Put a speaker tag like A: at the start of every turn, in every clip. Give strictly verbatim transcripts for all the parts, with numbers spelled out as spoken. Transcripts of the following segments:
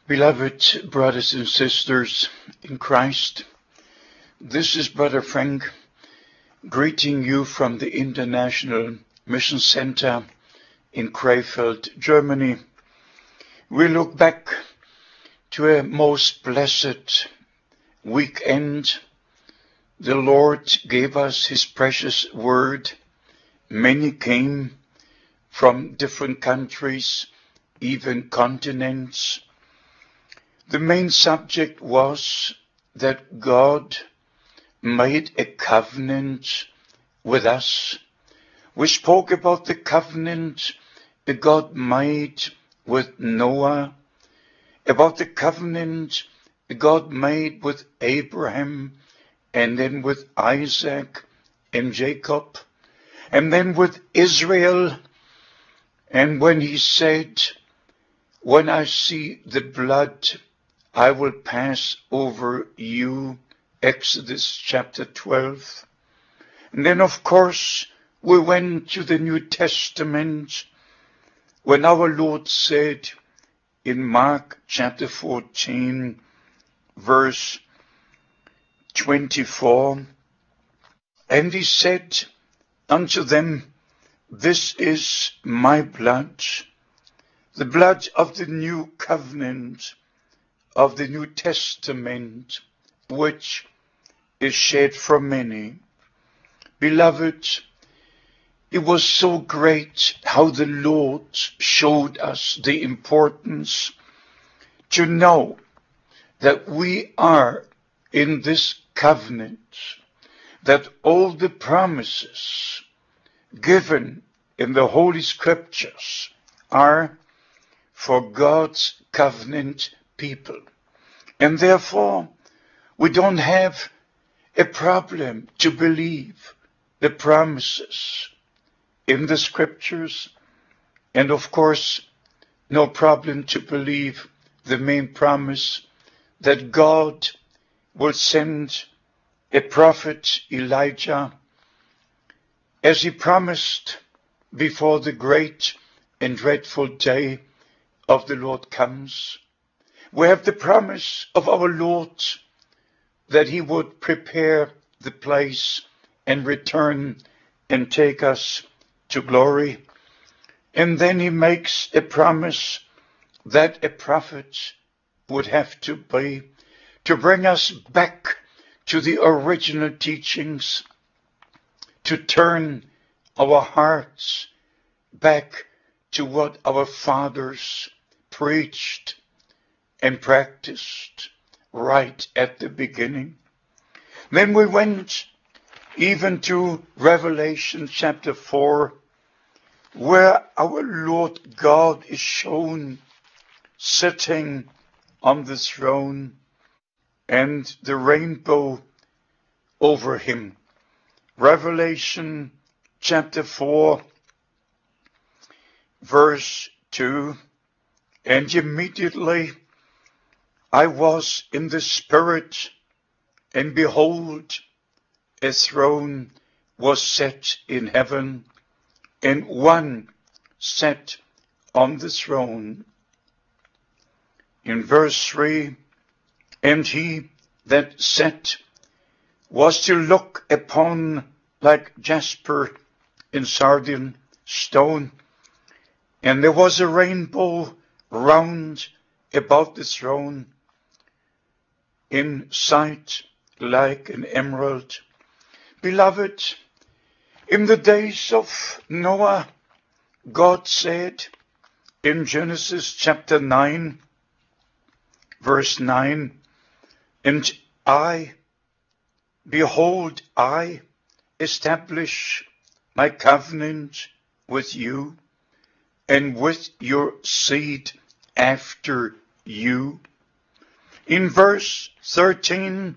A: Beloved brothers and sisters in Christ, this is Brother Frank greeting you from the International Mission Center in Krefeld, Germany. We look back to a most blessed weekend. The Lord gave us His precious word. Many came from different countries, even continents. The main subject was that God made a covenant with us. We spoke about the covenant that God made with Noah, about the covenant that God made with Abraham, and then with Isaac and Jacob, and then with Israel. And when He said, "When I see the blood, I will pass over you," Exodus chapter twelve. And then, of course, we went to the New Testament when our Lord said in Mark chapter fourteen, verse twenty-four, and He said unto them, "This is my blood, the blood of the new covenant, of the New Testament, which is shed for many." Beloved, it was so great how the Lord showed us the importance to know that we are in this covenant, that all the promises given in the Holy Scriptures are for God's covenant people. And therefore, we don't have a problem to believe the promises in the Scriptures, and of course, no problem to believe the main promise that God will send a prophet Elijah, as He promised before the great and dreadful day of the Lord comes. We have the promise of our Lord that He would prepare the place and return and take us to glory. And then He makes a promise that a prophet would have to be to bring us back to the original teachings, to turn our hearts back to what our fathers preached and practiced right at the beginning. Then we went even to Revelation chapter four, where our Lord God is shown sitting on the throne and the rainbow over Him. Revelation chapter four, verse two, and immediately I was in the Spirit, and behold, a throne was set in heaven, and one sat on the throne. In verse three, and He that sat was to look upon like jasper and sardine stone, and there was a rainbow round about the throne, in sight like an emerald. Beloved, in the days of Noah, God said in Genesis chapter nine, verse nine, and I, behold, I establish my covenant with you and with your seed after you. In verse thirteen,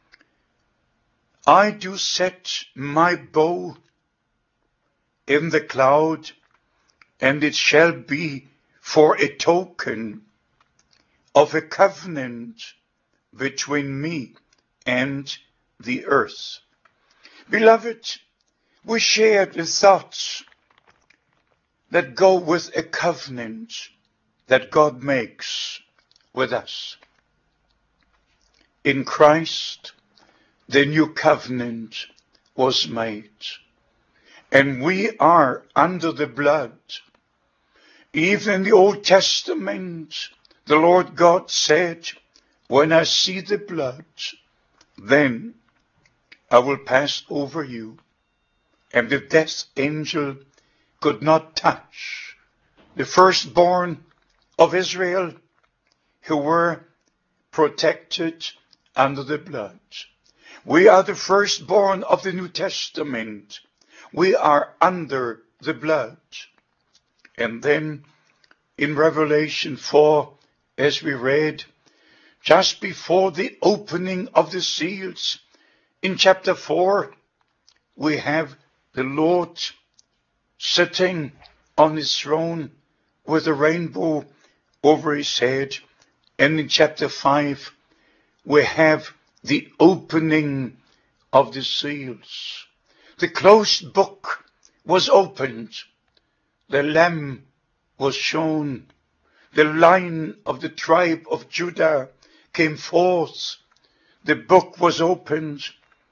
A: I do set my bow in the cloud, and it shall be for a token of a covenant between me and the earth. Beloved, we share the thoughts that go with a covenant that God makes with us. In Christ, the new covenant was made, and we are under the blood. Even in the Old Testament, the Lord God said, when I see the blood, then I will pass over you. And the death angel could not touch the firstborn of Israel, who were protected under the blood. We are the firstborn of the New Testament. We are under the blood. And then in Revelation four, as we read, just before the opening of the seals, in chapter four, we have the Lord sitting on his throne with a rainbow over his head. And in chapter five, we have the opening of the seals. The closed book was opened. The Lamb was shown. The Lion of the tribe of Judah came forth. The book was opened.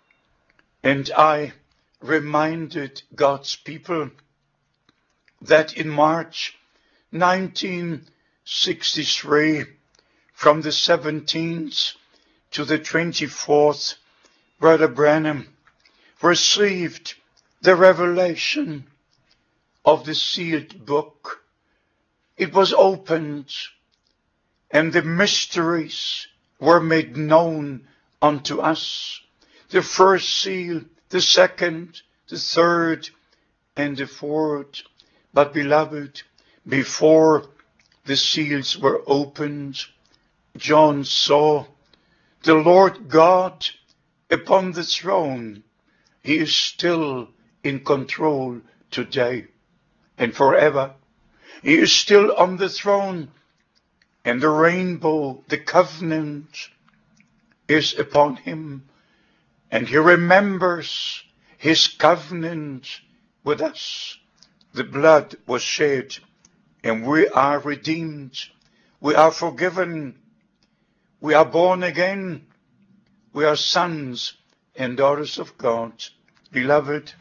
A: And I reminded God's people that in March nineteen sixty-three, from the seventeenth to the twenty-fourth, Brother Branham received the revelation of the sealed book. It was opened, and the mysteries were made known unto us. The first seal, the second, the third, and the fourth. But beloved, before the seals were opened, John saw the Lord God upon the throne. He is still in control today and forever. He is still on the throne, and the rainbow, the covenant, is upon him. And he remembers his covenant with us. The blood was shed, and we are redeemed. We are forgiven. We are born again. We are sons and daughters of God. Beloved,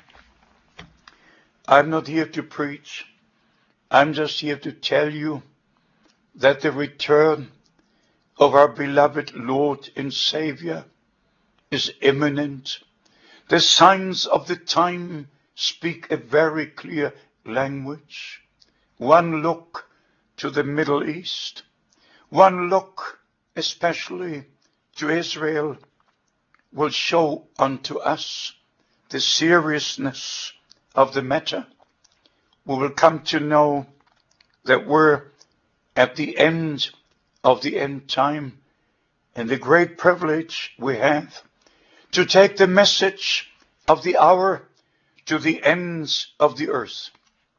A: I'm not here to preach. I'm just here to tell you that the return of our beloved Lord and Savior is imminent. The signs of the time speak a very clear language. One look to the Middle East, one look especially to Israel, will show unto us the seriousness of the matter. We will come to know that we're at the end of the end time, and the great privilege we have to take the message of the hour to the ends of the earth.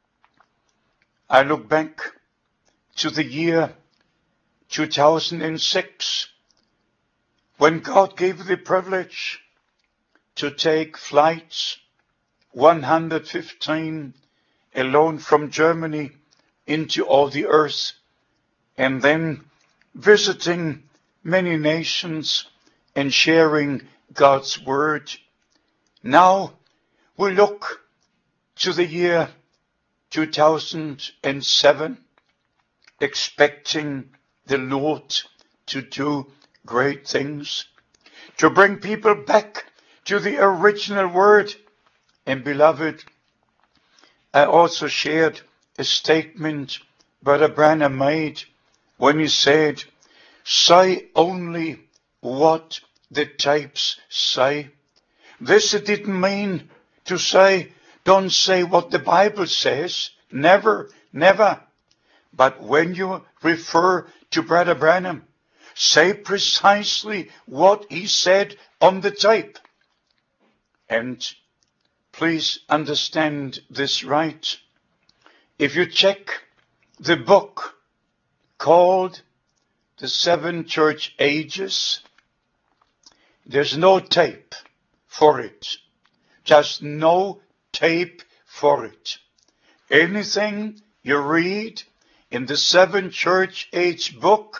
A: I look back to the year two thousand six, when God gave the privilege to take flights one hundred fifteen alone from Germany into all the earth, and then visiting many nations and sharing God's word. Now we look to the year two thousand seven, expecting the Lord to do great things, to bring people back to the original word. And beloved, I also shared a statement Brother Branham made when he said, say only what the tapes say. This it didn't mean to say, don't say what the Bible says. Never, never. But when you refer to Brother Branham, say precisely what he said on the tape. And please understand this right. If you check the book called The Seven Church Ages, there's no tape for it. Just no tape for it. Anything you read in the Seven Church Age book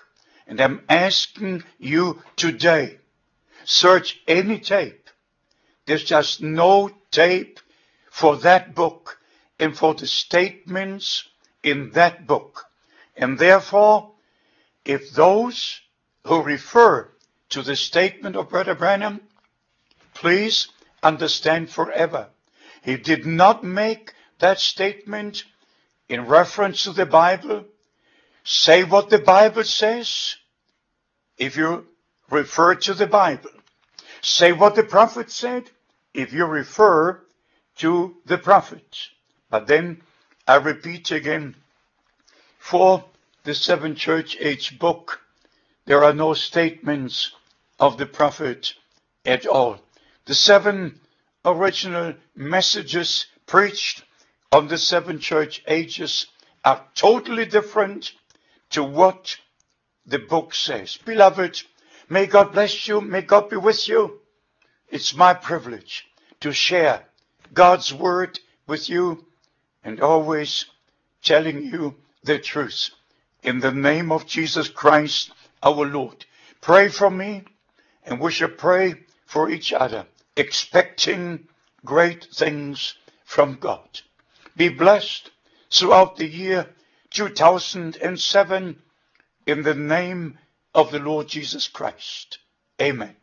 A: And I'm asking you today, search any tape. There's just no tape for that book and for the statements in that book. And therefore, if those who refer to the statement of Brother Branham, please understand forever, he did not make that statement in reference to the Bible. Say what the Bible says if you refer to the Bible. Say what the prophet said if you refer to the prophet. But then, I repeat again, for the Seven Church Age book, there are no statements of the prophet at all. The seven original messages preached on the seven church ages are totally different to what the book says. Beloved, may God bless you. May God be with you. It's my privilege to share God's word with you and always telling you the truth. In the name of Jesus Christ, our Lord, pray for me, and we shall pray for each other, expecting great things from God. Be blessed throughout the year two thousand seven in the name of the Lord Jesus Christ. Amen.